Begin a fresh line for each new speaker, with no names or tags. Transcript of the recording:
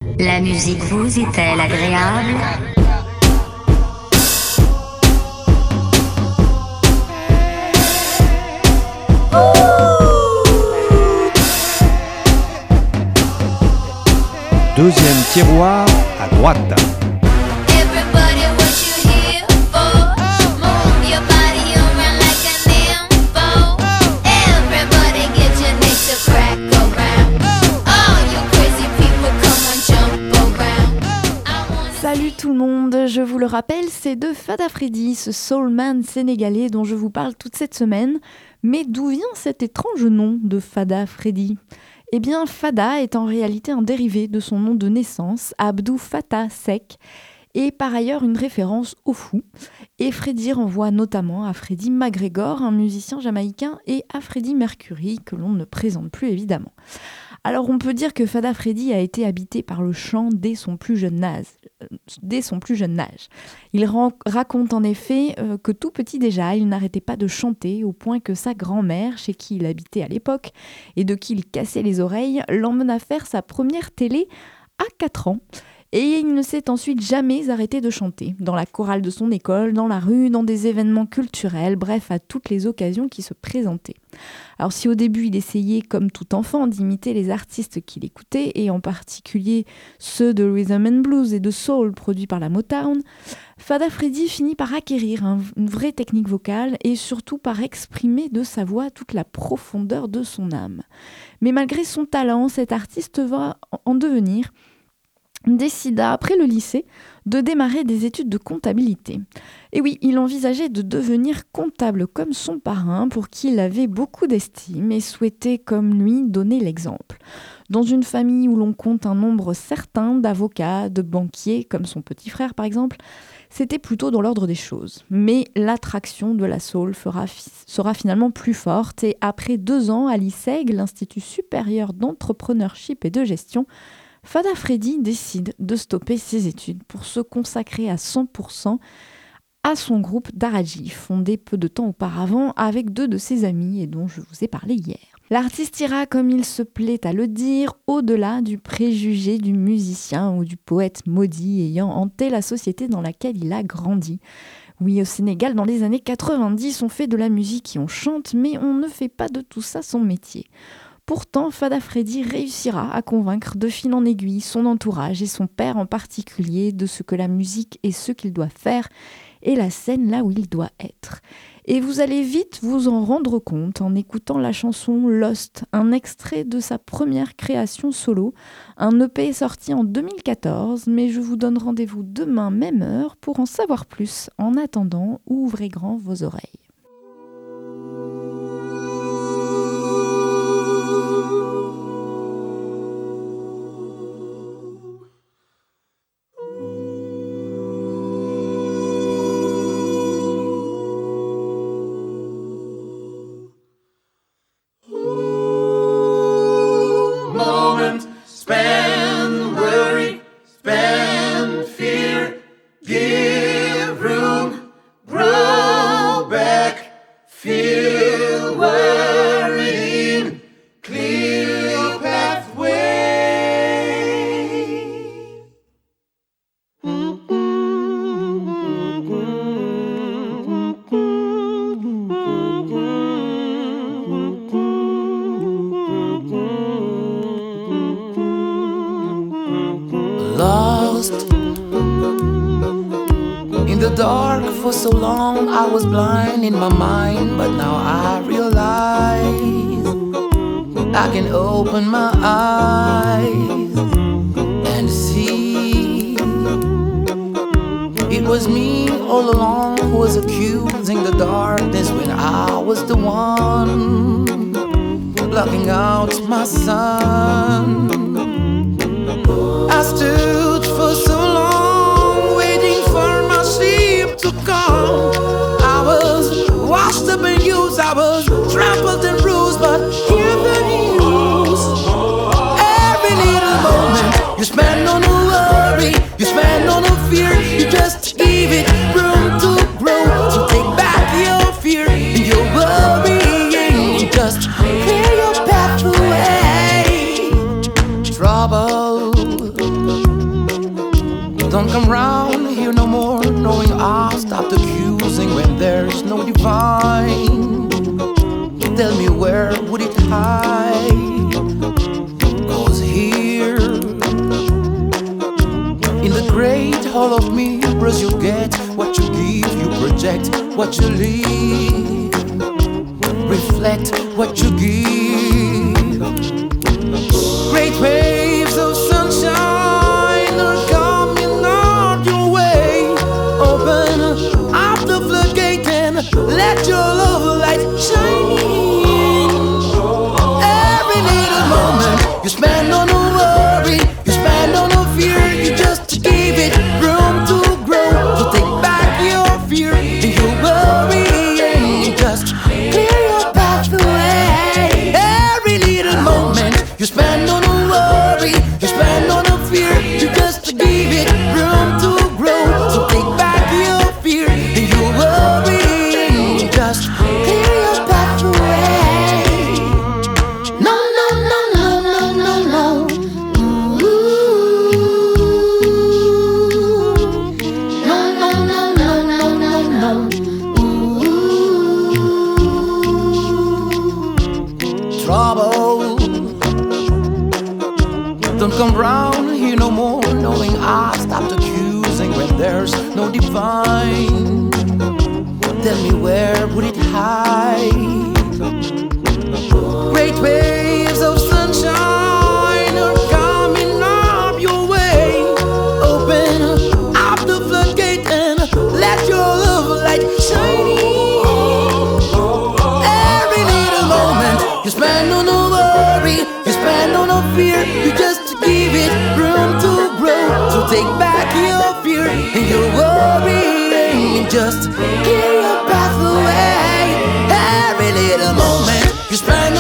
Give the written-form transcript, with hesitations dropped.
La musique vous est-elle agréable?
Deuxième tiroir à droite.
Everybody, what you here for? Move your body around like an info. Everybody, get your neck to crack around. All you crazy people, come on, jump around.
Salut tout le monde, je vous le rappelle, c'est de Fada Freddy, ce soulman sénégalais dont je vous parle toute cette semaine. Mais d'où vient cet étrange nom de Fada Freddy ? Eh bien, Fada est en réalité un dérivé de son nom de naissance, Abdou Fattah Seck, et par ailleurs une référence au fou. Et Freddy renvoie notamment à Freddie McGregor, un musicien jamaïcain, et à Freddie Mercury, que l'on ne présente plus évidemment. Alors on peut dire que Fada Freddy a été habité par le chant dès son plus jeune âge. Il raconte en effet que tout petit déjà, il n'arrêtait pas de chanter au point que sa grand-mère, chez qui il habitait à l'époque et de qui il cassait les oreilles, l'emmena faire sa première télé à 4 ans. Et il ne s'est ensuite jamais arrêté de chanter, dans la chorale de son école, dans la rue, dans des événements culturels, bref, à toutes les occasions qui se présentaient. Alors si au début il essayait, comme tout enfant, d'imiter les artistes qu'il écoutait, et en particulier ceux de rhythm and blues et de soul produits par la Motown, Fada Freddy finit par acquérir une vraie technique vocale et surtout par exprimer de sa voix toute la profondeur de son âme. Mais malgré son talent, cet artiste va en devenir décida, après le lycée, de démarrer des études de comptabilité. Et oui, il envisageait de devenir comptable comme son parrain, pour qui il avait beaucoup d'estime et souhaitait, comme lui, donner l'exemple. Dans une famille où l'on compte un nombre certain d'avocats, de banquiers, comme son petit frère par exemple, c'était plutôt dans l'ordre des choses. Mais l'attraction de la soul sera finalement plus forte, et après 2 ans à l'ISEG, l'Institut supérieur d'entrepreneurship et de gestion, Fada Freddy décide de stopper ses études pour se consacrer à 100% à son groupe Daraji, fondé peu de temps auparavant avec 2 de ses amis et dont je vous ai parlé hier. L'artiste ira, comme il se plaît à le dire, au-delà du préjugé du musicien ou du poète maudit ayant hanté la société dans laquelle il a grandi. Oui, au Sénégal, dans les années 90, on fait de la musique et on chante, mais on ne fait pas de tout ça son métier. Pourtant, Fada Freddy réussira à convaincre de fil en aiguille son entourage et son père en particulier de ce que la musique est ce qu'il doit faire et la scène là où il doit être. Et vous allez vite vous en rendre compte en écoutant la chanson Lost, un extrait de sa première création solo, un EP sorti en 2014, mais je vous donne rendez-vous demain même heure pour en savoir plus. En attendant, ouvrez grand vos oreilles.
Spend worry, spend fear, give room, grow back, feel worrying, clear your pathway.
Lost in the dark for so long, I was blind in my mind, but now I realize I can open my eyes and see it was me all along who was accusing the darkness when I was the one blocking out my sun. I stood for so long, waiting for my sleep to come. I was washed up and used, I was trampled and bruised, but here's the news. Every little moment you spend on a worry, you spend on a fear, you just give it room to grow. So take back your fear and your worrying, just clear your pathway. Trouble Don't come round here no more, knowing I'll stop accusing when there's no divine. Tell me where would it hide? 'Cause here in the great hall of mirrors, you get what you give, you project what you leave, reflect what you give. Great waves of sunshine are coming out your way. Open up the floodgate and let your love light shine in. Every little moment you spend on a worry, you spend on a fear, you just give it room to grow. So take back your fear and your worry and just clear your path away. Every little moment you spend on a worry, you spend on a fear, you just give it room to grow. So take back your fear and your worry and just clear your path away. No, no, no, no, no, no, no. Ooh. No, no, no, no, no, no, no. Ooh. Trouble. Don't come round here no more, knowing I've stopped accusing when there's no divine. Tell me where would it hide? Great waves of sunshine are coming up your way. Open up the floodgate and let your love light shine in. Every little moment you spend on a worry, you spend on a fear, you just give it room to grow. So take back your fear and your worry and just clear your path away. Every little moment you spend